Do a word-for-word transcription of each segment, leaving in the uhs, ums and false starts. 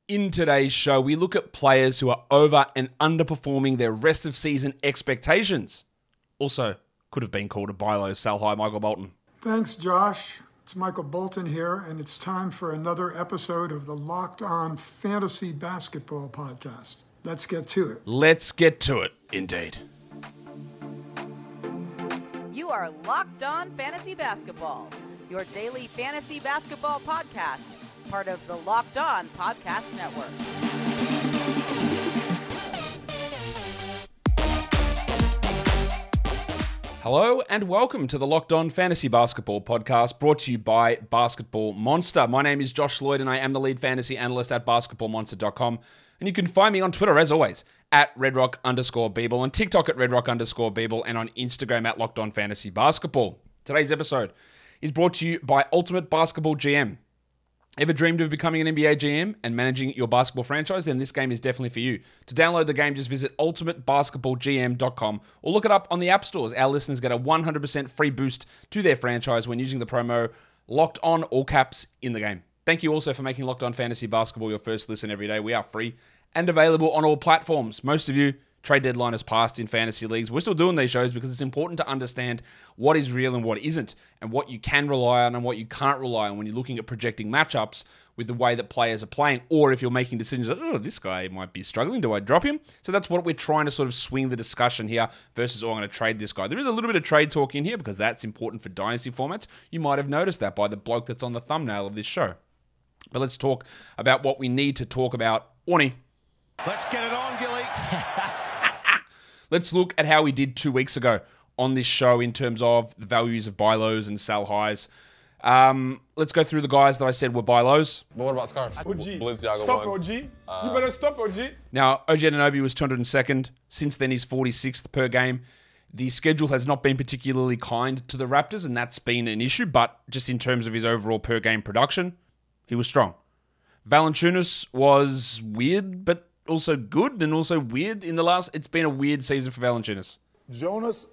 In today's show, we look at players who are over and underperforming their rest of season expectations. Also, could have been called a buy low, sell high, Michael Bolton. Thanks, Josh. It's Michael Bolton here, and it's time for another episode of the Locked On Fantasy Basketball Podcast. Let's get to it. Let's get to it, indeed. You are Locked On Fantasy Basketball, your daily fantasy basketball podcast, part of the Locked On Podcast Network. Hello and welcome to the Locked On Fantasy Basketball Podcast, brought to you by Basketball Monster. My name is Josh Lloyd and I am the lead fantasy analyst at basketball monster dot com. And you can find me on Twitter, as always, at redrock underscore Beeble, on TikTok at redrock underscore Beeble, and on Instagram at Locked On Fantasy Basketball. Today's episode is brought to you by Ultimate Basketball G M. Ever dreamed of becoming an N B A G M and managing your basketball franchise? Then this game is definitely for you. To download the game, just visit ultimate basketball g m dot com or look it up on the app stores. Our listeners get a one hundred percent free boost to their franchise when using the promo Locked On, all caps, in the game. Thank you also for making Locked On Fantasy Basketball your first listen every day. We are free and available on all platforms. Most of you, trade deadline has passed in fantasy leagues. We're still doing these shows because it's important to understand what is real and what isn't, and what you can rely on and what you can't rely on when you're looking at projecting matchups with the way that players are playing, or if you're making decisions like, oh, this guy might be struggling, do I drop him? So that's what we're trying to sort of swing the discussion here versus, oh, I'm going to trade this guy. There is a little bit of trade talk in here because that's important for dynasty formats. You might have noticed that by the bloke that's on the thumbnail of this show. But let's talk about what we need to talk about. Orny. Let's get it on, Gilly. Let's look at how we did two weeks ago on this show in terms of the values of buy lows and sell highs. Um, let's go through the guys that I said were buy lows. But what about scarves? O G. Balenciaga Stop, ones. O G. Uh, you better stop, O G. Now, O G Anunoby was two hundred second. Since then, he's forty-sixth per game. The schedule has not been particularly kind to the Raptors, and that's been an issue. But just in terms of his overall per game production, he was strong. Valanciunas was weird, but also good, and also weird in the last. It's been a weird season for Valanciunas. Jonas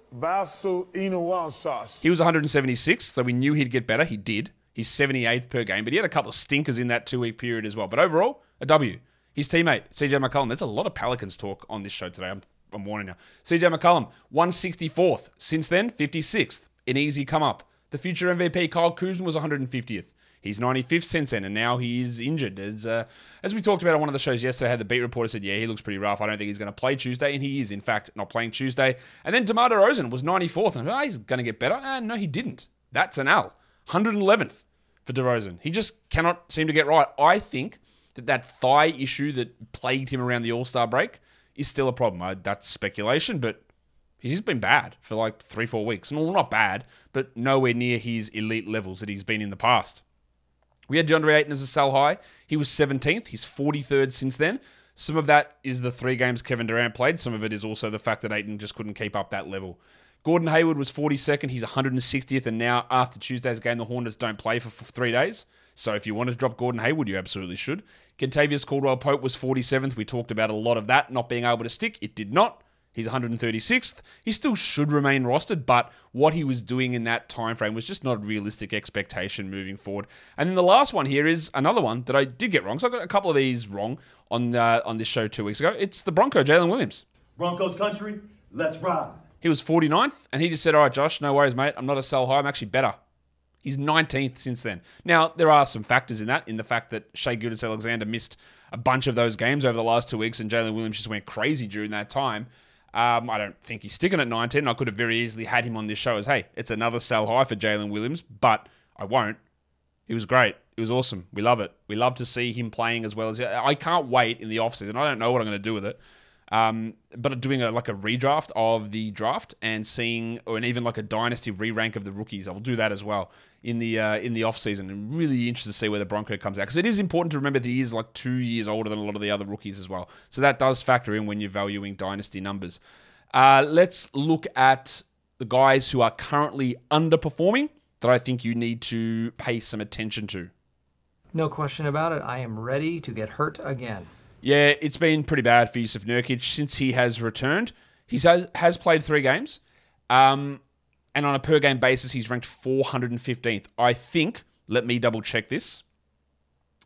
Valanciunas. He was one hundred seventy-sixth, so we knew he'd get better. He did. He's seventy-eighth per game, but he had a couple of stinkers in that two-week period as well. But overall, a W. His teammate, C J McCollum. There's a lot of Pelicans talk on this show today. I'm, I'm warning you. C J McCollum, one hundred sixty-fourth. Since then, fifty-sixth. An easy come up. The future M V P, Kyle Kuzma, was one hundred fiftieth. He's ninety-fifth since then, and now he is injured. As uh, as we talked about on one of the shows yesterday, how the beat reporter said, yeah, he looks pretty rough. I don't think he's going to play Tuesday, and he is, in fact, not playing Tuesday. And then DeMar DeRozan was ninety-fourth, and oh, he's going to get better. And no, he didn't. That's an L. one hundred eleventh for DeRozan. He just cannot seem to get right. I think that that thigh issue that plagued him around the All-Star break is still a problem. I, that's speculation, but he's just been bad for like three, four weeks. Well, not bad, but nowhere near his elite levels that he's been in the past. We had DeAndre Ayton as a sell high. He was seventeenth. He's forty-third since then. Some of that is the three games Kevin Durant played. Some of it is also the fact that Ayton just couldn't keep up that level. Gordon Hayward was forty-second. He's one hundred sixtieth. And now, after Tuesday's game, the Hornets don't play for three days. So if you want to drop Gordon Hayward, you absolutely should. Kentavious Caldwell-Pope was forty-seventh. We talked about a lot of that not being able to stick. It did not. He's one hundred thirty-sixth. He still should remain rostered, but what he was doing in that time frame was just not a realistic expectation moving forward. And then the last one here is another one that I did get wrong. So I got a couple of these wrong on uh, on this show two weeks ago. It's the Bronco, Jalen Williams. Broncos country, let's ride. He was forty-ninth, and he just said, all right, Josh, no worries, mate. I'm not a sell high. I'm actually better. He's nineteenth since then. Now, there are some factors in that, in the fact that Shai Gilgeous-Alexander missed a bunch of those games over the last two weeks, and Jalen Williams just went crazy during that time. Um, I don't think he's sticking at nineteen. I could have very easily had him on this show as, hey, it's another sell high for Jalen Williams, but I won't. He was great. It was awesome. We love it. We love to see him playing as well as... I can't wait in the offseason. I don't know what I'm going to do with it. Um, but doing a, like a redraft of the draft and seeing, or an even like a dynasty re-rank of the rookies, I'll do that as well in the uh, in the off season. I'm really interested to see where the Bronco comes out, because it is important to remember that he is like two years older than a lot of the other rookies as well. So that does factor in when you're valuing dynasty numbers. Uh, let's look at the guys who are currently underperforming that I think you need to pay some attention to. No question about it. I am ready to get hurt again. Yeah, it's been pretty bad for Jusuf Nurkic since he has returned. He has, has played three games, um, and on a per-game basis, he's ranked four hundred fifteenth. I think, let me double-check this,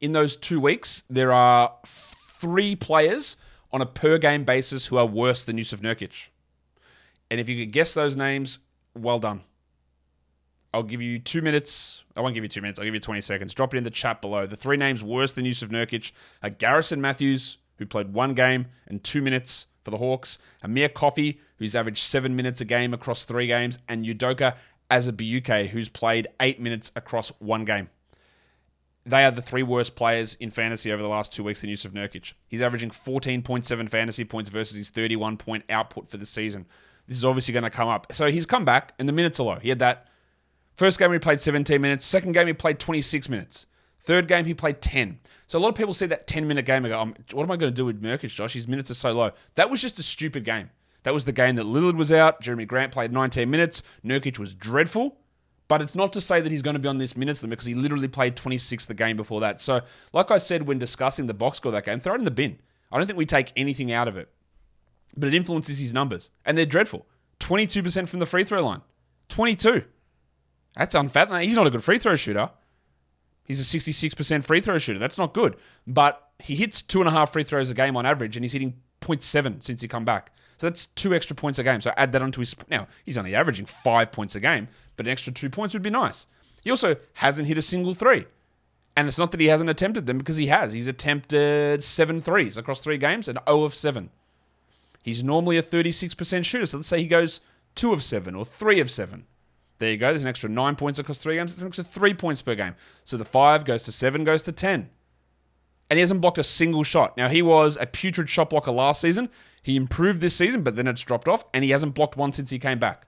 in those two weeks, there are three players on a per-game basis who are worse than Jusuf Nurkic. And if you could guess those names, well done. I'll give you two minutes. I won't give you two minutes. I'll give you twenty seconds. Drop it in the chat below. The three names worse than Jusuf Nurkic are Garrison Matthews, who played one game and two minutes for the Hawks, Amir Coffey, who's averaged seven minutes a game across three games, and Udoka Azubuike, who's played eight minutes across one game. They are the three worst players in fantasy over the last two weeks than Jusuf Nurkic. He's averaging fourteen point seven fantasy points versus his thirty-one point output for the season. This is obviously going to come up. So he's come back, and the minutes are low. He had that first game he played seventeen minutes. Second game he played twenty-six minutes. Third game he played ten. So a lot of people see that ten-minute game and go, um, what am I going to do with Nurkic, Josh? His minutes are so low. That was just a stupid game. That was the game that Lillard was out. Jeremy Grant played nineteen minutes. Nurkic was dreadful. But it's not to say that he's going to be on this minutes limit because he literally played twenty-six the game before that. So, like I said when discussing the box score of that game, throw it in the bin. I don't think we take anything out of it. But it influences his numbers. And they're dreadful. twenty-two percent from the free throw line. twenty-two. That's unfathomable. He's not a good free throw shooter. He's a sixty-six percent free throw shooter. That's not good. But he hits two and a half free throws a game on average, and he's hitting zero point seven since he come back. So that's two extra points a game. So add that onto his... Now, he's only averaging five points a game, but an extra two points would be nice. He also hasn't hit a single three. And it's not that he hasn't attempted them, because he has. He's attempted seven threes across three games and zero of seven. He's normally a thirty-six percent shooter. So let's say he goes two of seven or three of seven. There you go. There's an extra nine points across three games. It's an extra three points per game. So the five goes to seven, goes to ten. And he hasn't blocked a single shot. Now, he was a putrid shot blocker last season. He improved this season, but then it's dropped off. And he hasn't blocked one since he came back.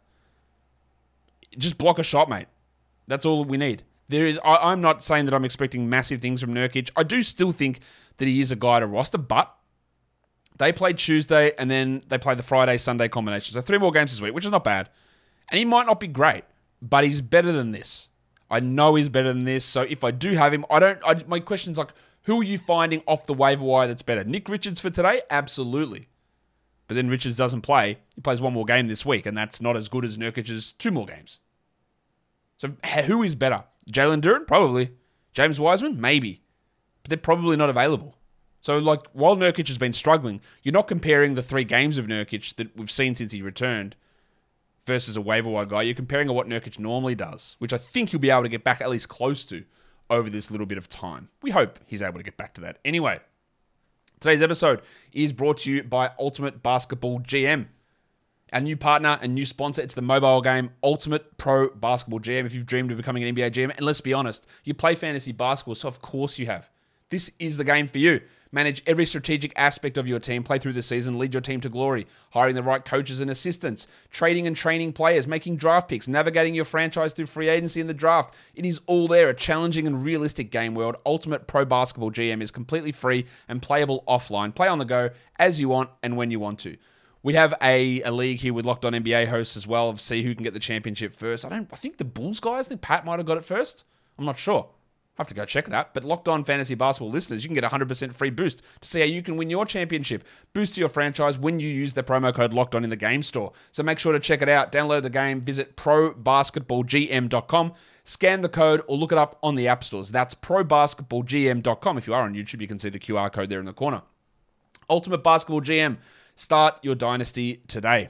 Just block a shot, mate. That's all we need. There is. I, I'm not saying that I'm expecting massive things from Nurkic. I do still think that he is a guy to roster, but they played Tuesday and then they played the Friday-Sunday combination. So three more games this week, which is not bad. And he might not be great, but he's better than this. I know he's better than this. So if I do have him, I don't. I, my question's like, who are you finding off the waiver wire that's better? Nick Richards for today? Absolutely. But then Richards doesn't play. He plays one more game this week, and that's not as good as Nurkic's two more games. So who is better? Jalen Duren? Probably. James Wiseman? Maybe. But they're probably not available. So, like, while Nurkic has been struggling, you're not comparing the three games of Nurkic that we've seen since he returned versus a waiver wire guy. You're comparing what Nurkic normally does, which I think he'll be able to get back at least close to over this little bit of time. We hope he's able to get back to that. Anyway, today's episode is brought to you by Ultimate Basketball G M. Our new partner and new sponsor, it's the mobile game Ultimate Pro Basketball G M. If you've dreamed of becoming an N B A G M, and let's be honest, you play fantasy basketball, so of course you have. This is the game for you. Manage every strategic aspect of your team, play through the season, lead your team to glory, hiring the right coaches and assistants, trading and training players, making draft picks, navigating your franchise through free agency and the draft. It is all there, a challenging and realistic game world. Ultimate Pro Basketball G M is completely free and playable offline. Play on the go as you want and when you want to. We have a, a league here with Locked On N B A hosts as well, of see who can get the championship first. I don't. I think the Bulls guys, I think Pat might have got it first. I'm not sure. I have to go check that. But Locked On Fantasy Basketball listeners, you can get a one hundred percent free boost to see how you can win your championship. Boost to your franchise when you use the promo code Locked On in the game store. So make sure to check it out. Download the game. Visit pro basketball g m dot com. Scan the code or look it up on the app stores. That's pro basketball g m dot com. If you are on YouTube, you can see the Q R code there in the corner. Ultimate Basketball G M. Start your dynasty today.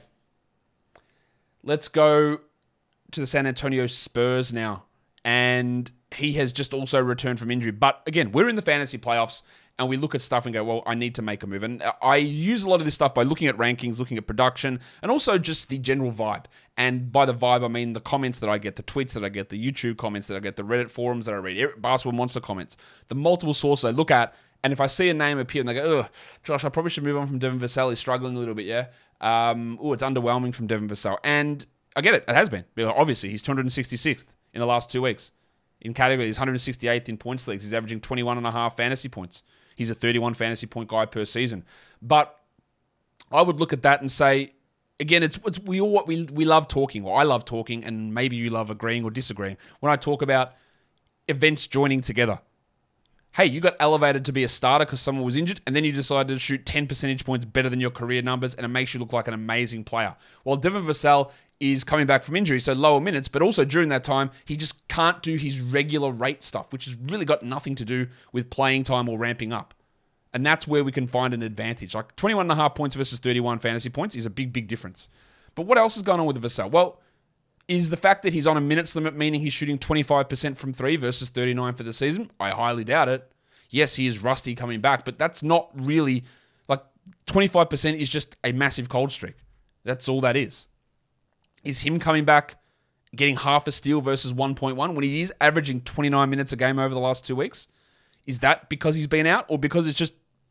Let's go to the San Antonio Spurs now. And he has just also returned from injury. But again, we're in the fantasy playoffs and we look at stuff and go, well, I need to make a move. And I use a lot of this stuff by looking at rankings, looking at production, and also just the general vibe. And by the vibe, I mean the comments that I get, the tweets that I get, the YouTube comments that I get, the Reddit forums that I read, Basketball Monster comments, the multiple sources I look at. And if I see a name appear and they go, oh, Josh, I probably should move on from Devin Vassell. He's struggling a little bit, yeah? Um, oh, it's underwhelming from Devin Vassell. And I get it. It has been. Obviously, he's two hundred sixty-sixth in the last two weeks. In category, he's one hundred sixty-eighth in points leagues. He's averaging twenty-one and a half fantasy points. He's a thirty-one fantasy point guy per season. But I would look at that and say, again, it's, it's we all we we love talking. Well, I love talking, and maybe you love agreeing or disagreeing. When I talk about events joining together, hey, you got elevated to be a starter because someone was injured, and then you decided to shoot ten percentage points better than your career numbers, and it makes you look like an amazing player. While Devin Vassell is coming back from injury, so lower minutes, but also during that time, he just can't do his regular rate stuff, which has really got nothing to do with playing time or ramping up. And that's where we can find an advantage. Like twenty-one and a half points versus thirty-one fantasy points is a big, big difference. But what else is going on with Vassell? Well, is the fact that he's on a minutes limit meaning he's shooting twenty-five percent from three versus thirty-nine for the season? I highly doubt it. Yes, he is rusty coming back, but that's not really, like, twenty-five percent is just a massive cold streak. That's all that is. Is him coming back getting half a steal versus one point one when he is averaging twenty-nine minutes a game over the last two weeks? Is that because he's been out or because it's just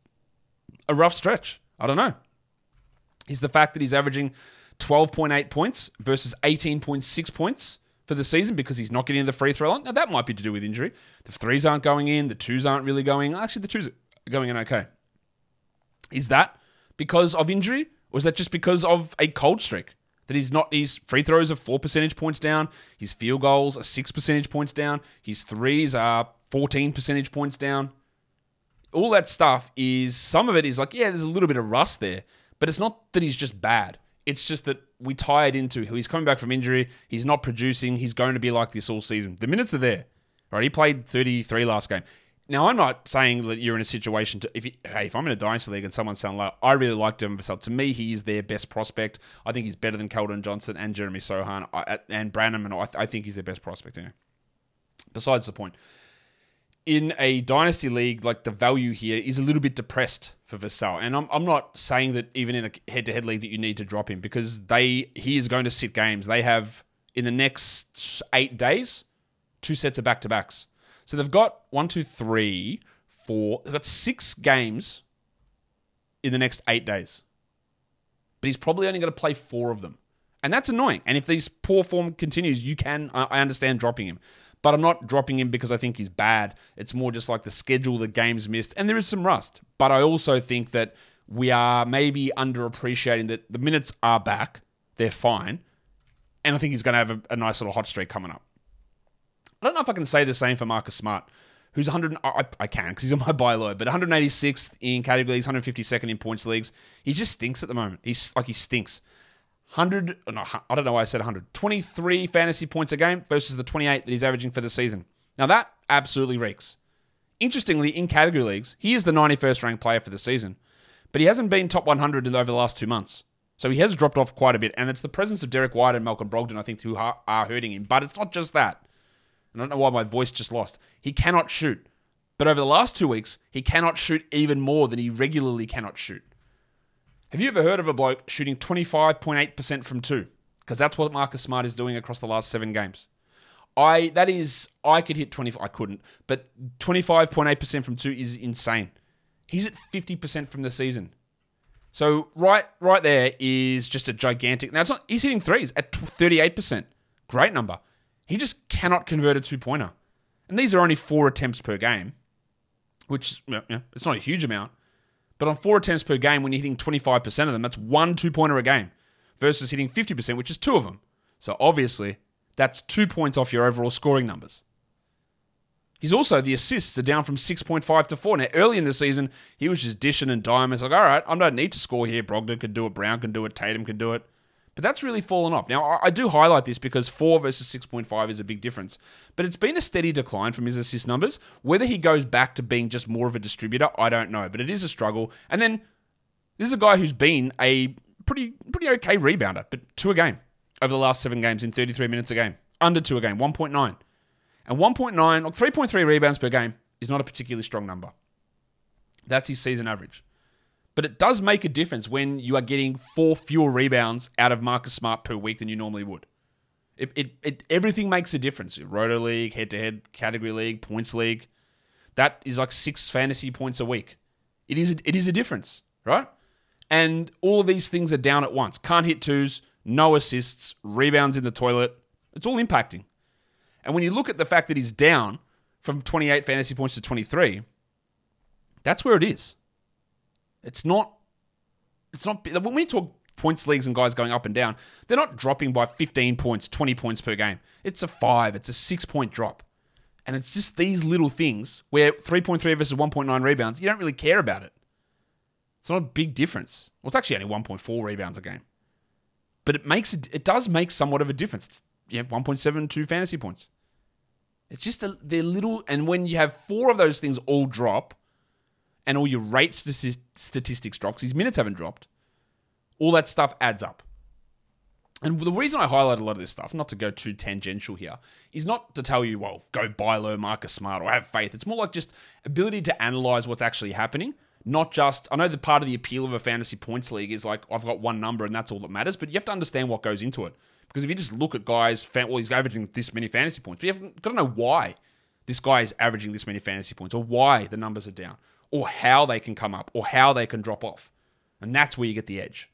a rough stretch? I don't know. Is the fact that he's averaging twelve point eight points versus eighteen point six points for the season because he's not getting the free throw line? Now, that might be to do with injury. The threes aren't going in. The twos aren't really going. Actually, the twos are going in okay. Is that because of injury? Or is that just because of a cold streak? That he's not, his free throws are four percentage points down. His field goals are six percentage points down. His threes are fourteen percentage points down. All that stuff is, some of it is like, yeah, there's a little bit of rust there. But it's not that he's just bad. It's just that we tie it into he's coming back from injury. He's not producing. He's going to be like this all season. The minutes are there. Right? He played thirty-three last game. Now, I'm not saying that you're in a situation to, if you, hey, if I'm in a dynasty league and someone's saying, like, I really like Devin Vassell. To me, he is their best prospect. I think he's better than Keldon Johnson and Jeremy Sohan I, and Branham, and I, I think he's their best prospect. Anyway. Besides the point. In a dynasty league, like, the value here is a little bit depressed for Vassell. And I'm, I'm not saying that even in a head-to-head league that you need to drop him because they he is going to sit games. They have, in the next eight days, two sets of back-to-backs. So they've got one, two, three, four. They've got six games in the next eight days. But he's probably only going to play four of them. And that's annoying. And if this poor form continues, you can, I understand dropping him. But I'm not dropping him because I think he's bad. It's more just like the schedule, the games missed. And there is some rust. But I also think that we are maybe underappreciating that the minutes are back. They're fine. And I think he's going to have a, a nice little hot streak coming up. I don't know if I can say the same for Marcus Smart, who's one hundred. I, I can because he's on my buy low, but one hundred eighty-sixth in category leagues, one hundred fifty-second in points leagues. He just stinks at the moment. He's like he stinks. one hundred. No, I don't know why I said one hundred. twenty-three fantasy points a game versus the twenty-eight that he's averaging for the season. Now that absolutely reeks. Interestingly, in category leagues, he is the ninety-first ranked player for the season, but he hasn't been top one hundred in over the last two months. So he has dropped off quite a bit, and it's the presence of Derek White and Malcolm Brogdon, I think, who are, are hurting him. But it's not just that. I don't know why my voice just lost. He cannot shoot. But over the last two weeks, he cannot shoot even more than he regularly cannot shoot. Have you ever heard of a bloke shooting twenty-five point eight percent from two? Because that's what Marcus Smart is doing across the last seven games. I that is, I could hit twenty, I couldn't, but twenty-five point eight percent from two is insane. He's at fifty percent from the season. So right right there is just a gigantic, now it's not, he's hitting threes at thirty-eight percent. Great number. He just cannot convert a two-pointer. And these are only four attempts per game, which, you know, it's not a huge amount. But on four attempts per game, when you're hitting twenty-five percent of them, that's one two-pointer a game versus hitting fifty percent, which is two of them. So obviously, that's two points off your overall scoring numbers. He's also, the assists are down from six point five to four. Now, early in the season, he was just dishing and diming. It's like, all right, I don't need to score here. Brogdon can do it. Brown can do it. Tatum can do it. But that's really fallen off. Now, I do highlight this because four versus six point five is a big difference. But it's been a steady decline from his assist numbers. Whether he goes back to being just more of a distributor, I don't know. But it is a struggle. And then, this is a guy who's been a pretty pretty okay rebounder, but two a game over the last seven games in thirty-three minutes a game. Under two a game, one point nine. And one point nine, or three point three rebounds per game is not a particularly strong number. That's his season average. But it does make a difference when you are getting four fewer rebounds out of Marcus Smart per week than you normally would. It, it, it everything makes a difference. Roto League, head-to-head, category league, points league. That is like six fantasy points a week. It is a, it is a difference, right? And all of these things are down at once. Can't hit twos, no assists, rebounds in the toilet. It's all impacting. And when you look at the fact that he's down from twenty-eight fantasy points to twenty-three, that's where it is. It's not, it's not, when we talk points leagues and guys going up and down, they're not dropping by fifteen points, twenty points per game. It's a five, it's a six point drop. And it's just these little things where three point three versus one point nine rebounds, you don't really care about it. It's not a big difference. Well, it's actually only one point four rebounds a game. But it makes it, it does make somewhat of a difference. It's, yeah, one point seven two fantasy points. It's just a, they're little, and when you have four of those things all drop, and all your rate statistics drop, because his minutes haven't dropped, all that stuff adds up. And the reason I highlight a lot of this stuff, not to go too tangential here, is not to tell you, well, go buy low, Marcus Smart, or have faith. It's more like just ability to analyze what's actually happening. Not just, I know that part of the appeal of a fantasy points league is like, I've got one number and that's all that matters, but you have to understand what goes into it. Because if you just look at guys, well, he's averaging this many fantasy points, but you've got to know why this guy is averaging this many fantasy points, or why the numbers are down, or how they can come up, or how they can drop off. And that's where you get the edge,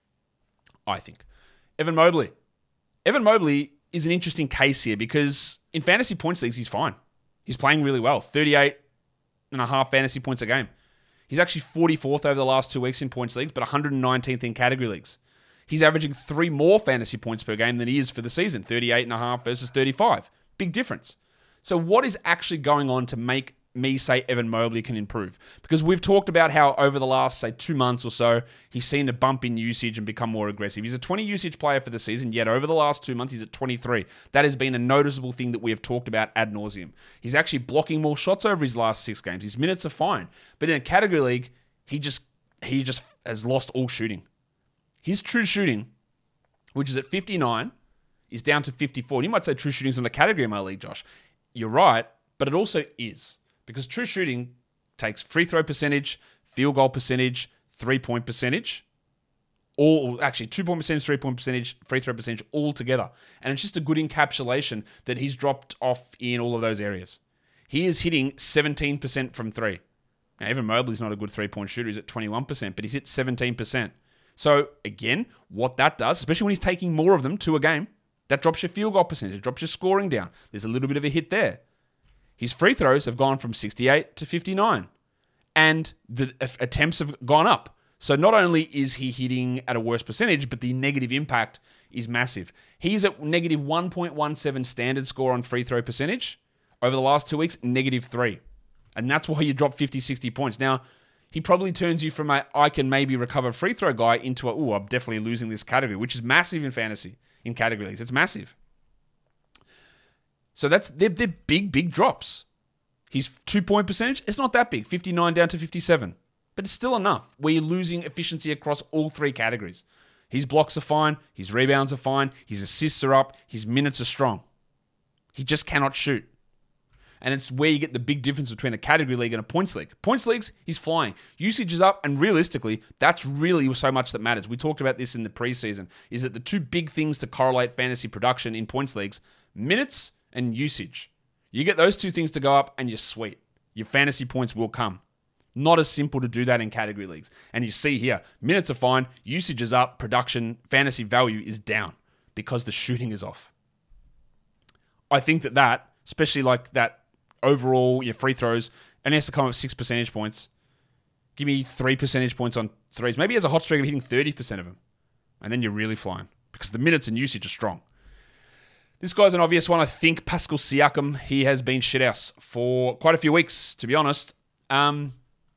I think. Evan Mobley. Evan Mobley is an interesting case here because in fantasy points leagues, he's fine. He's playing really well. thirty-eight and a half fantasy points a game. He's actually forty-fourth over the last two weeks in points leagues, but one hundred nineteenth in category leagues. He's averaging three more fantasy points per game than he is for the season. thirty-eight and a half versus thirty-five. Big difference. So what is actually going on to make me say Evan Mobley can improve? Because we've talked about how over the last, say, two months or so, he's seen a bump in usage and become more aggressive. He's a twenty usage player for the season, yet over the last two months, he's at twenty-three. That has been a noticeable thing that we have talked about ad nauseum. He's actually blocking more shots over his last six games. His minutes are fine. But in a category league, he just he just has lost all shooting. His true shooting, which is at fifty-nine, is down to fifty-four. And you might say true shooting's not a category in my league, Josh. You're right, but it also is. Because true shooting takes free throw percentage, field goal percentage, three-point percentage, all actually two-point percentage, three-point percentage, free throw percentage all together. And it's just a good encapsulation that he's dropped off in all of those areas. He is hitting seventeen percent from three. Now, Evan Mobley's not a good three-point shooter. He's at twenty-one percent, but he's hit seventeen percent. So, again, what that does, especially when he's taking more of them to a game, that drops your field goal percentage, it drops your scoring down. There's a little bit of a hit there. His free throws have gone from sixty-eight to fifty-nine. And the attempts have gone up. So not only is he hitting at a worse percentage, but the negative impact is massive. He's at negative one point one seven standard score on free throw percentage. Over the last two weeks, negative three. And that's why you drop fifty, sixty points. Now, he probably turns you from a, I can maybe recover free throw guy into a, ooh, I'm definitely losing this category, which is massive in fantasy, in category leagues. It's massive. So that's they're, they're big, big drops. His two-point percentage, it's not that big, fifty-nine down to fifty-seven. But it's still enough where you're losing efficiency across all three categories. His blocks are fine, his rebounds are fine, his assists are up, his minutes are strong. He just cannot shoot. And it's where you get the big difference between a category league and a points league. Points leagues, he's flying. Usage is up, and realistically, that's really so much that matters. We talked about this in the preseason, is that the two big things to correlate fantasy production in points leagues, minutes and usage. You get those two things to go up and you're sweet. Your fantasy points will come. Not as simple to do that in category leagues. And you see here, minutes are fine, usage is up, production, fantasy value is down because the shooting is off. I think that that, especially like that overall, your free throws, and he has to come up with six percentage points. Give me three percentage points on threes. Maybe he has a hot streak of hitting thirty percent of them. And then you're really flying because the minutes and usage are strong. This guy's an obvious one. I think Pascal Siakam, he has been shithouse for quite a few weeks, to be honest. Um,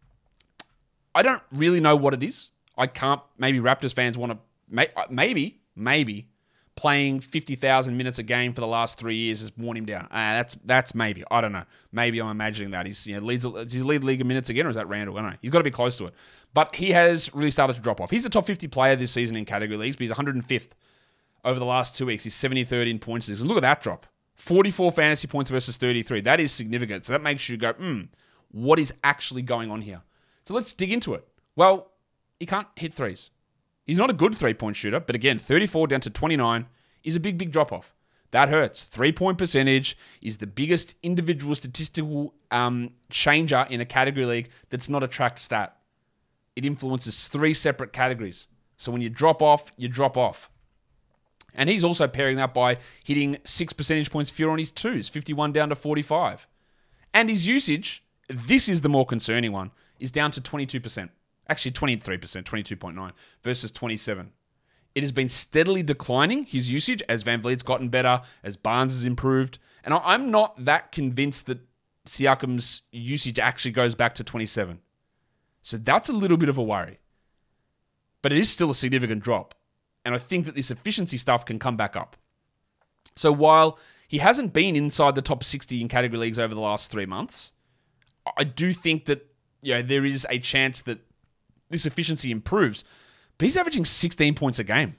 I don't really know what it is. I can't, maybe Raptors fans want to, may, maybe, maybe playing fifty thousand minutes a game for the last three years has worn him down. Uh, that's that's maybe. I don't know. Maybe I'm imagining that. He's, you know, leads, is he lead league in minutes again, or is that Randall? I don't know. He's got to be close to it. But he has really started to drop off. He's a top fifty player this season in category leagues, but he's one hundred fifth. Over the last two weeks, he's seventy-third in points. And look at that drop. forty-four fantasy points versus thirty-three. That is significant. So that makes you go, hmm, what is actually going on here? So let's dig into it. Well, he can't hit threes. He's not a good three-point shooter, but again, thirty-four down to twenty-nine is a big, big drop-off. That hurts. Three-point percentage is the biggest individual statistical um, changer in a category league that's not a tracked stat. It influences three separate categories. So when you drop off, you drop off. And he's also pairing that by hitting six percentage points fewer on his twos, fifty-one down to forty-five. And his usage, this is the more concerning one, is down to twenty-two percent. Actually, twenty-three percent, twenty-two point nine versus twenty-seven. It has been steadily declining, his usage, as Van Vliet's gotten better, as Barnes has improved. And I- I'm not that convinced that Siakam's usage actually goes back to twenty-seven. So that's a little bit of a worry. But it is still a significant drop. And I think that this efficiency stuff can come back up. So while he hasn't been inside the top sixty in category leagues over the last three months, I do think that, you know, there is a chance that this efficiency improves. But he's averaging sixteen points a game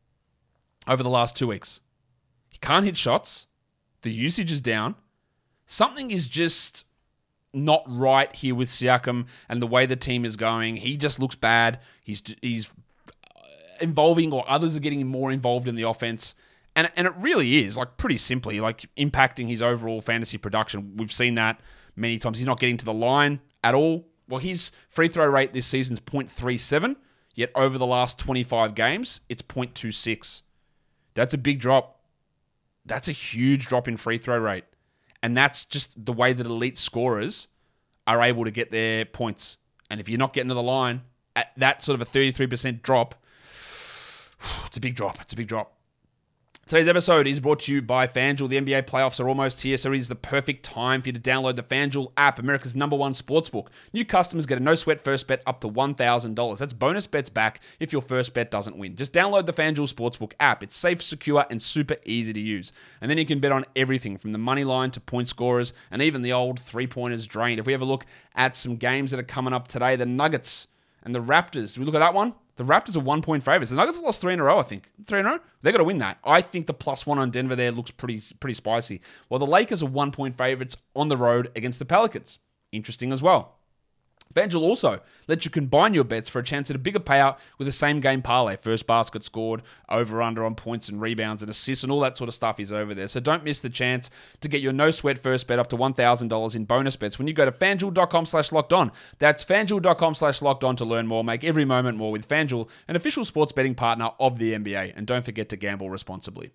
over the last two weeks. He can't hit shots. The usage is down. Something is just not right here with Siakam and the way the team is going. He just looks bad. He's he's involving, or others are getting more involved in the offense. And, and it really is, like, pretty simply, like, impacting his overall fantasy production. We've seen that many times. He's not getting to the line at all. Well, his free throw rate this season is point three seven, yet over the last twenty-five games, it's point two six. That's a big drop. That's a huge drop in free throw rate. And that's just the way that elite scorers are able to get their points. And if you're not getting to the line, at that sort of a thirty-three percent drop, it's a big drop. It's a big drop. Today's episode is brought to you by FanDuel. The N B A playoffs are almost here, so it is the perfect time for you to download the FanDuel app, America's number one sportsbook. New customers get a no-sweat first bet up to one thousand dollars. That's bonus bets back if your first bet doesn't win. Just download the FanDuel Sportsbook app. It's safe, secure, and super easy to use. And then you can bet on everything from the money line to point scorers and even the old three-pointers drained. If we have a look at some games that are coming up today, the Nuggets and the Raptors. Do we look at that one? The Raptors are one-point favorites. The Nuggets have lost three in a row, I think. Three in a row? They've got to win that. I think the plus one on Denver there looks pretty pretty spicy. While the Lakers are one-point favorites on the road against the Pelicans. Interesting as well. FanDuel also lets you combine your bets for a chance at a bigger payout with the same game parlay. First basket scored, over-under on points and rebounds and assists and all that sort of stuff is over there. So don't miss the chance to get your no-sweat first bet up to one thousand dollars in bonus bets when you go to FanDuel.com slash locked on. That's FanDuel.com slash locked on to learn more. Make every moment more with FanDuel, an official sports betting partner of the N B A. And don't forget to gamble responsibly.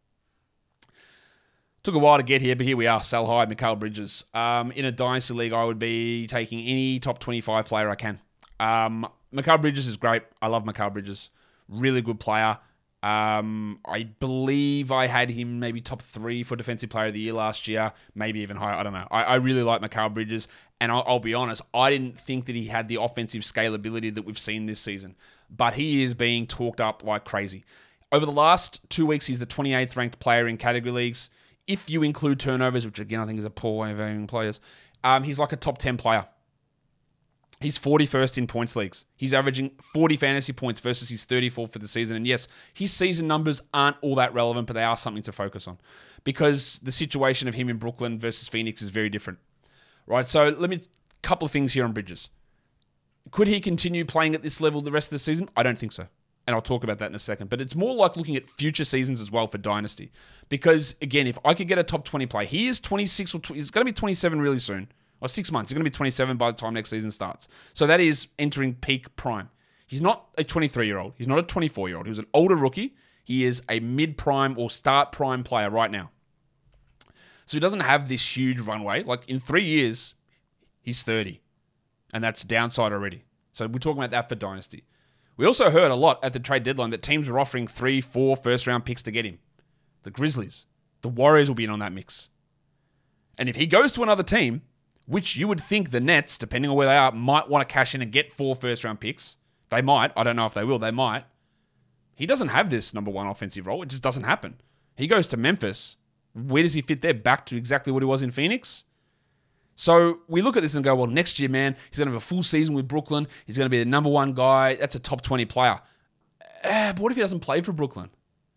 Took a while to get here, but here we are. Sell high, Mikal Bridges. Um, in a dynasty league, I would be taking any top twenty-five player I can. Um, Mikal Bridges is great. I love Mikal Bridges. Really good player. Um, I believe I had him maybe top three for Defensive Player of the Year last year, maybe even higher. I don't know. I, I really like Mikal Bridges, and I'll, I'll be honest, I didn't think that he had the offensive scalability that we've seen this season, but he is being talked up like crazy. Over the last two weeks, he's the twenty-eighth ranked player in category leagues. If you include turnovers, which again I think is a poor way of valuing players, um, he's like a top ten player. He's forty-first in points leagues. He's averaging forty fantasy points versus his thirty-four for the season. And yes, his season numbers aren't all that relevant, but they are something to focus on because the situation of him in Brooklyn versus Phoenix is very different. Right, so let me, a couple of things here on Bridges. Could he continue playing at this level the rest of the season? I don't think so. And I'll talk about that in a second. But it's more like looking at future seasons as well for Dynasty. Because, again, if I could get a top twenty play, he is twenty-six or twenty, he's going to be twenty-seven really soon. Or six months. He's going to be twenty-seven by the time next season starts. So that is entering peak prime. He's not a twenty-three-year-old. He's not a twenty-four-year-old. He was an older rookie. He is a mid-prime or start prime player right now. So he doesn't have this huge runway. Like, in three years, he's thirty. And that's downside already. So we're talking about that for Dynasty. We also heard a lot at the trade deadline that teams were offering three, four first-round picks to get him. The Grizzlies. The Warriors will be in on that mix. And if he goes to another team, which you would think the Nets, depending on where they are, might want to cash in and get four first-round picks. They might. I don't know if they will. They might. He doesn't have this number one offensive role. It just doesn't happen. He goes to Memphis. Where does he fit there? Back to exactly what he was in Phoenix? So we look at this and go, well, next year, man, he's going to have a full season with Brooklyn. He's going to be the number one guy. That's a top twenty player. Uh, but what if he doesn't play for Brooklyn?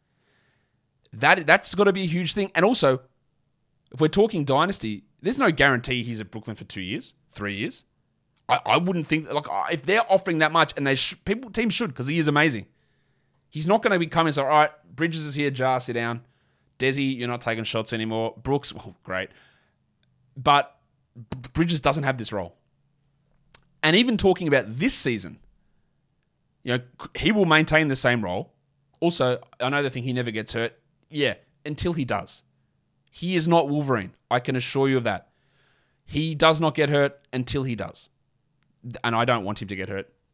That, that's got to be a huge thing. And also, if we're talking Dynasty, there's no guarantee he's at Brooklyn for two years, three years. I, I wouldn't think, like, if they're offering that much, and they sh- people teams should, because he is amazing. He's not going to be coming and say, all right, Bridges is here, Jar, sit down. Desi, you're not taking shots anymore. Brooks, well, great. But Bridges doesn't have this role. And even talking about this season, you know, he will maintain the same role. Also, I know they think he never gets hurt. Yeah, until he does. He is not Wolverine. I can assure you of that. He does not get hurt until he does. And I don't want him to get hurt, but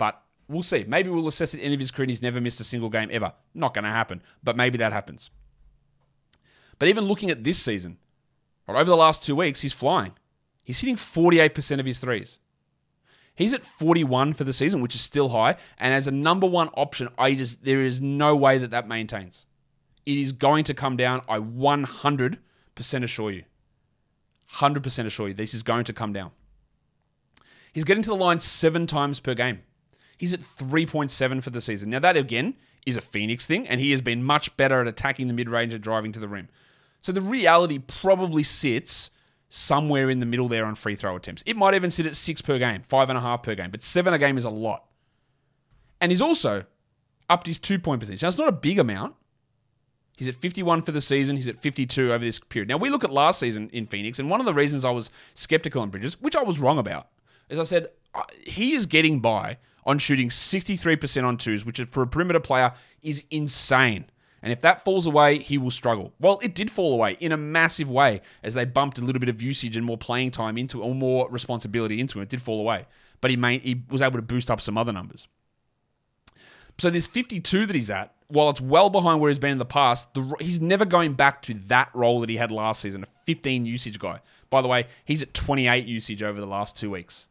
We'll see. Maybe we'll assess at the end of his career and he's never missed a single game ever. Not going to happen, but maybe that happens. But even looking at this season, right, over the last two weeks, he's flying. He's hitting forty-eight percent of his threes. He's at forty-one for the season, which is still high. And as a number one option, I just there is no way that that maintains. It is going to come down. I one hundred percent assure you. one hundred percent assure you this is going to come down. He's getting to the line seven times per game. He's at three point seven for the season. Now that, again, is a Phoenix thing, and he has been much better at attacking the mid-range and driving to the rim. So the reality probably sits somewhere in the middle there on free throw attempts. It might even sit at six per game, five and a half per game, but seven a game is a lot. And he's also upped his two-point percentage. Now, it's not a big amount. He's at fifty-one for the season. He's at fifty-two over this period. Now, we look at last season in Phoenix, and one of the reasons I was skeptical on Bridges, which I was wrong about, is I said, he is getting by on shooting sixty-three percent on twos, which is for a perimeter player is insane. And if that falls away, he will struggle. Well, it did fall away in a massive way as they bumped a little bit of usage and more playing time into it, or more responsibility into it. It did fall away. But he made, he was able to boost up some other numbers. So this fifty-two that he's at, while it's well behind where he's been in the past, the, he's never going back to that role that he had last season, a fifteen usage guy. By the way, he's at twenty-eight usage over the last two weeks.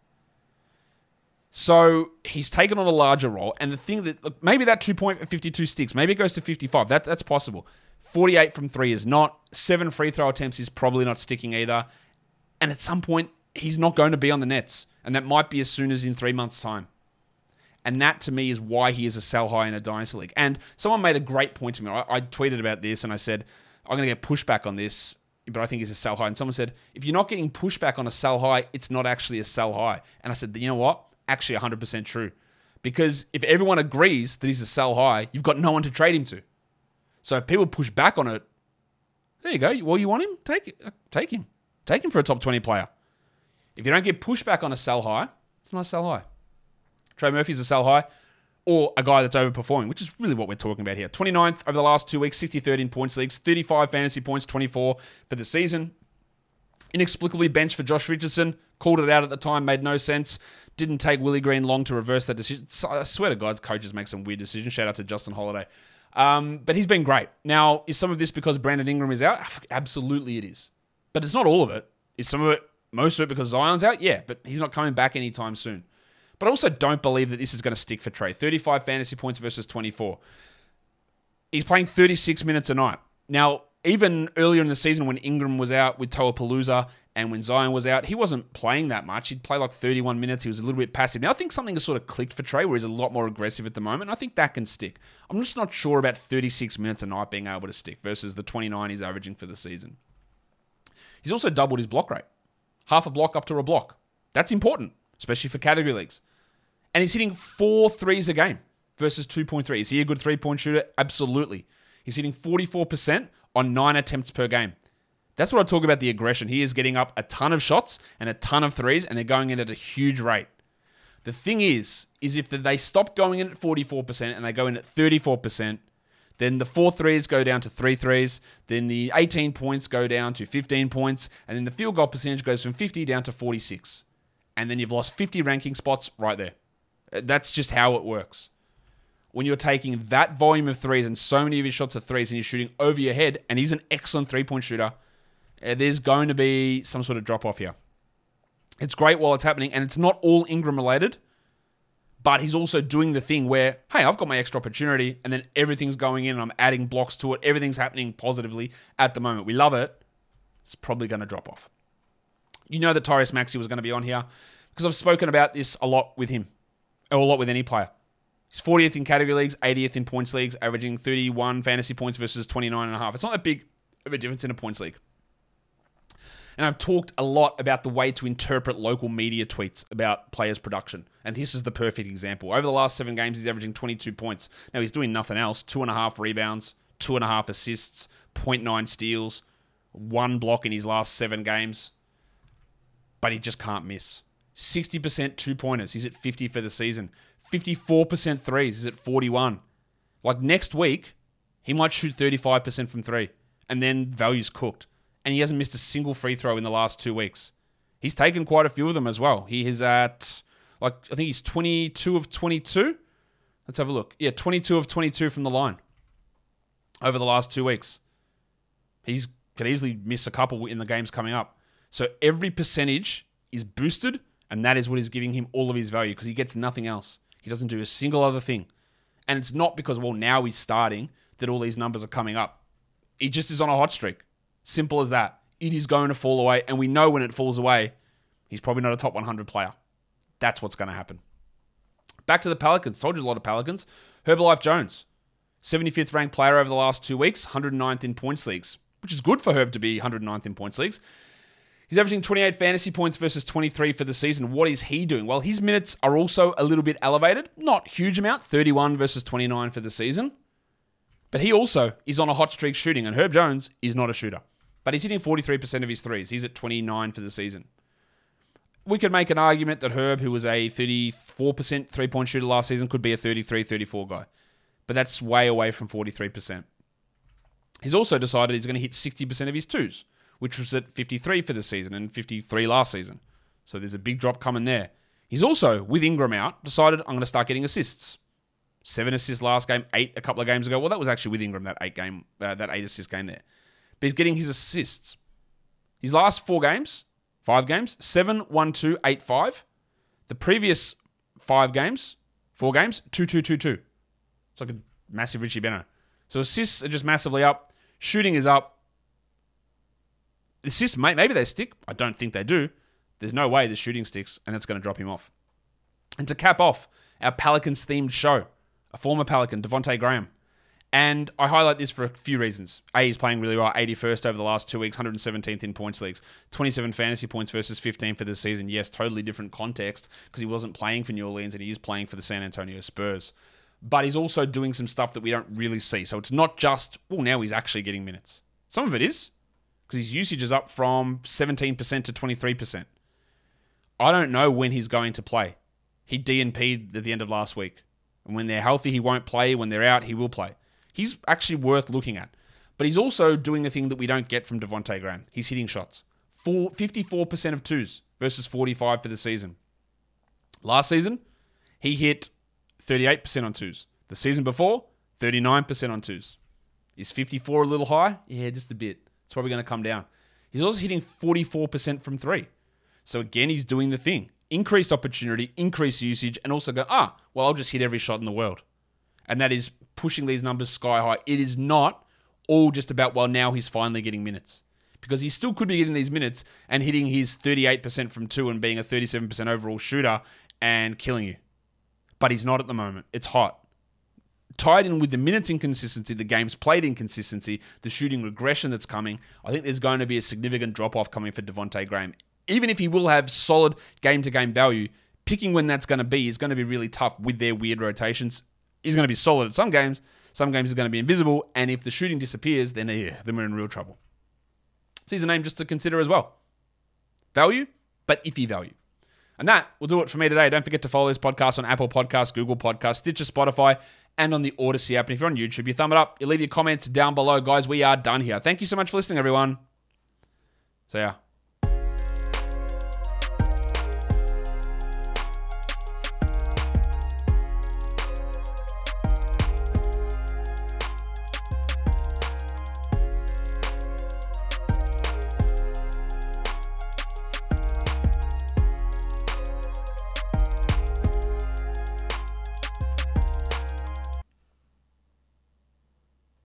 So he's taken on a larger role, and the thing that, look, maybe that two-point fifty-two sticks, maybe it goes to fifty-five. That, that's possible. forty-eight from three is not. Seven free throw attempts is probably not sticking either. And at some point, he's not going to be on the Nets, and that might be as soon as in three months' time. And that, to me, is why he is a sell high in a dynasty league. And someone made a great point to me. I, I tweeted about this, and I said, I'm going to get pushback on this, but I think it's a sell high. And someone said, if you're not getting pushback on a sell high, it's not actually a sell high. And I said, you know what? Actually one hundred percent true. Because if everyone agrees that he's a sell high, you've got no one to trade him to. So if people push back on it, there you go. Well, you want him? Take it. Take him. Take him for a top twenty player. If you don't get pushback on a sell high, it's not a sell high. Trey Murphy's a sell high, or a guy that's overperforming, which is really what we're talking about here. twenty-ninth over the last two weeks, sixty-third in points leagues, thirty-five fantasy points, twenty-four for the season. Inexplicably benched for Josh Richardson. Called it out at the time, made no sense. Didn't take Willie Green long to reverse that decision. I swear to God, coaches make some weird decisions. Shout out to Justin Holiday. Um, but he's been great. Now, is some of this because Brandon Ingram is out? Absolutely it is. But it's not all of it. Is some of it, most of it because Zion's out? Yeah, but he's not coming back anytime soon. But I also don't believe that this is going to stick for Trey. thirty-five fantasy points versus twenty-four. He's playing thirty-six minutes a night. Now, even earlier in the season when Ingram was out with Toa Palooza and when Zion was out, he wasn't playing that much. He'd play like thirty-one minutes. He was a little bit passive. Now, I think something has sort of clicked for Trey where he's a lot more aggressive at the moment. I think that can stick. I'm just not sure about thirty-six minutes a night being able to stick versus the twenty-nine he's averaging for the season. He's also doubled his block rate. Half a block up to a block. That's important, especially for category leagues. And he's hitting four threes a game versus two point three. Is he a good three-point shooter? Absolutely. He's hitting forty-four percent on nine attempts per game. That's what I talk about the aggression. He is getting up a ton of shots and a ton of threes, and they're going in at a huge rate. The thing is, is if they stop going in at forty-four percent and they go in at thirty-four percent, then the four threes go down to three threes, then the eighteen points go down to fifteen points, and then the field goal percentage goes from fifty down to forty-six. And then you've lost fifty ranking spots right there. That's just how it works. When you're taking that volume of threes and so many of his shots are threes and you're shooting over your head, and he's an excellent three-point shooter, there's going to be some sort of drop-off here. It's great while it's happening, and it's not all Ingram-related, but he's also doing the thing where, hey, I've got my extra opportunity, and then everything's going in, and I'm adding blocks to it. Everything's happening positively at the moment. We love it. It's probably going to drop off. You know that Tyrese Maxey was going to be on here because I've spoken about this a lot with him, or a lot with any player. He's fortieth in category leagues, eightieth in points leagues, averaging thirty-one fantasy points versus twenty-nine and a half. It's not that big of a difference in a points league. And I've talked a lot about the way to interpret local media tweets about players' production. And this is the perfect example. Over the last seven games, he's averaging twenty-two points. Now, he's doing nothing else. Two and a half rebounds, two and a half assists, zero point nine steals, one block in his last seven games. But he just can't miss. sixty percent two-pointers. He's at fifty for the season. fifty-four percent threes. He's at forty-one. Like next week, he might shoot thirty-five percent from three. And then value's cooked. And he hasn't missed a single free throw in the last two weeks. He's taken quite a few of them as well. He is at, like, I think he's twenty-two of twenty-two Let's have a look. Yeah, twenty-two of twenty-two from the line over the last two weeks. He's could easily miss a couple in the games coming up. So every percentage is boosted, and that is what is giving him all of his value because he gets nothing else. He doesn't do a single other thing. And it's not because, well, now he's starting that all these numbers are coming up. He just is on a hot streak. Simple as that. It is going to fall away, and we know when it falls away, he's probably not a top one hundred player. That's what's going to happen. Back to the Pelicans. Told you a lot of Pelicans. Herbalife Jones, seventy-fifth ranked player over the last two weeks, one hundred ninth in points leagues, which is good for Herb to be one hundred ninth in points leagues. He's averaging twenty-eight fantasy points versus twenty-three for the season. What is he doing? Well, his minutes are also a little bit elevated. Not huge amount, thirty-one versus twenty-nine for the season. But he also is on a hot streak shooting, and Herb Jones is not a shooter. But he's hitting forty-three percent of his threes. He's at twenty-nine for the season. We could make an argument that Herb, who was a thirty-four percent three-point shooter last season, could be a thirty-three thirty-four guy. But that's way away from forty-three percent. He's also decided he's going to hit sixty percent of his twos, which was at fifty-three for the season and fifty-three last season. So there's a big drop coming there. He's also, with Ingram out, decided I'm going to start getting assists. Seven assists last game, eight a couple of games ago. Well, that was actually with Ingram, that eight game, uh, that eight assist game there. But he's getting his assists. His last four games, five games, seven, one, two, eight, five. The previous five games, four games, two, two, two, two. It's like a massive Richie Beno. So assists are just massively up. Shooting is up. Assists, maybe they stick. I don't think they do. There's no way the shooting sticks, and that's going to drop him off. And to cap off our Pelicans-themed show, a former Pelican, Devontae Graham. And I highlight this for a few reasons. A, he's playing really well, eighty-first over the last two weeks, one hundred seventeenth in points leagues, twenty-seven fantasy points versus fifteen for the season. Yes, totally different context because he wasn't playing for New Orleans and he is playing for the San Antonio Spurs. But he's also doing some stuff that we don't really see. So it's not just, well, now he's actually getting minutes. Some of it is because his usage is up from seventeen percent to twenty-three percent. I don't know when he's going to play. He D N P'd at the end of last week. And when they're healthy, he won't play. When they're out, he will play. He's actually worth looking at. But he's also doing a thing that we don't get from Devontae Graham. He's hitting shots. Full fifty-four percent of twos versus forty-five for the season. Last season, he hit thirty-eight percent on twos. The season before, thirty-nine percent on twos. Is fifty-four a little high? Yeah, just a bit. It's probably going to come down. He's also hitting forty-four percent from three. So again, he's doing the thing. Increased opportunity, increased usage, and also go, ah, well, I'll just hit every shot in the world. And that is pushing these numbers sky high. It is not all just about, well, now he's finally getting minutes. Because he still could be getting these minutes and hitting his thirty-eight percent from two and being a thirty-seven percent overall shooter and killing you. But he's not at the moment. It's hot. Tied in with the minutes inconsistency, the games played inconsistency, the shooting regression that's coming, I think there's going to be a significant drop-off coming for Devontae Graham. Even if he will have solid game-to-game value, picking when that's going to be is going to be really tough with their weird rotations. He's going to be solid at some games. Some games he's going to be invisible. And if the shooting disappears, then, yeah, then we're in real trouble. So he's a name just to consider as well. Value, but iffy value. And that will do it for me today. Don't forget to follow this podcast on Apple Podcasts, Google Podcasts, Stitcher, Spotify, and on the Odyssey app. And if you're on YouTube, you thumb it up. You leave your comments down below. Guys, we are done here. Thank you so much for listening, everyone. See ya.